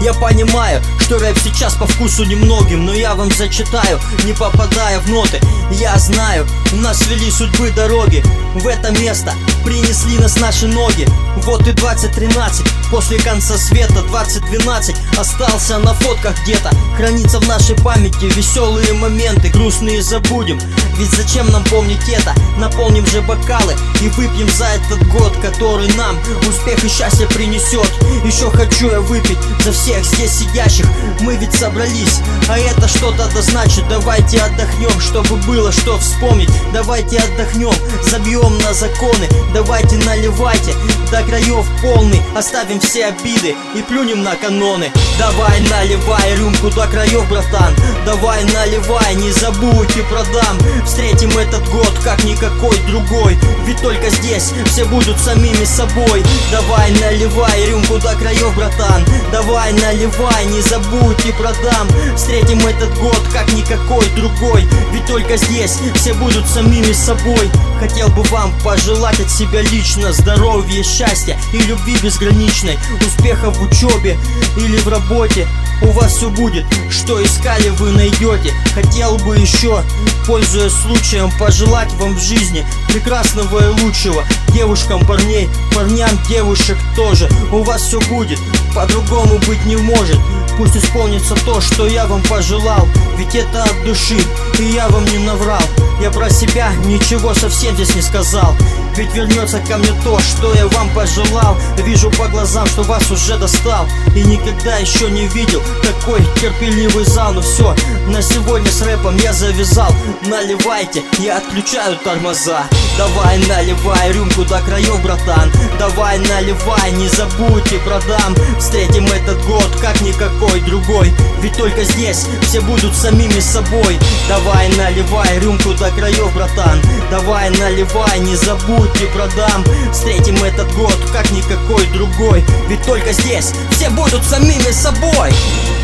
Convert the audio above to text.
Я понимаю, что рэп сейчас по вкусу немногим, но я вам зачитаю, не попадая в ноты. Я знаю, нас вели судьбы дороги, в это место принесли нас наши ноги. Вот и 2013, после конца света 2012 остался на фотках где-то. Хранится в нашей памяти веселые моменты, грустные забудем. Ведь зачем нам помнить это? Наполним же бокалы и выпьем за этот год, который нам успех и счастье принесет. Еще хочу я выпить за всех здесь сидящих. Мы ведь собрались, а это что-то да значит. Давайте отдохнем, чтобы было что вспомнить. Давайте отдохнем, забьем на законы. Давайте наливайте до краев полный, оставим все обиды и плюнем на каноны. Давай наливай рюмку до краев, братан. Давай наливай, не забудь и продам. Встретим этот год как никакой другой, ведь только здесь все будут самими собой. Давай наливай рюмку до краев, братан. Давай наливай, не забудь и продам. Встретим этот год как никакой другой, ведь только здесь все будут самими собой. Хотел бы вам пожелать от себя лично здоровья, счастья и любви безграничной, успеха в учебе или в работе. У вас все будет, что искали, вы найдете. Хотел бы еще, пользуясь случаем, пожелать вам в жизни прекрасного и лучшего. Девушкам парней, парням девушек тоже. У вас все будет, по-другому быть не может. Пусть исполнится то, что я вам пожелал, ведь это от души, и я вам не наврал. Я про себя ничего совсем здесь не сказал, ведь вернется ко мне то, что я вам пожелал. Вижу по глазам, что вас уже достал, и никогда еще не видел такой терпеливый зал. Ну все, на сегодня с рэпом я завязал. Наливайте, я отключаю тормоза. Давай наливай рюмку до краев, братан. Давай наливай, не забудь и продам. Встретим этот год как никакой другой, ведь только здесь все будут самими собой. Давай наливай рюмку до краев, братан. Давай наливай, не забудь и продам. Встретим этот год как никакой другой, ведь только здесь все будут самими собой.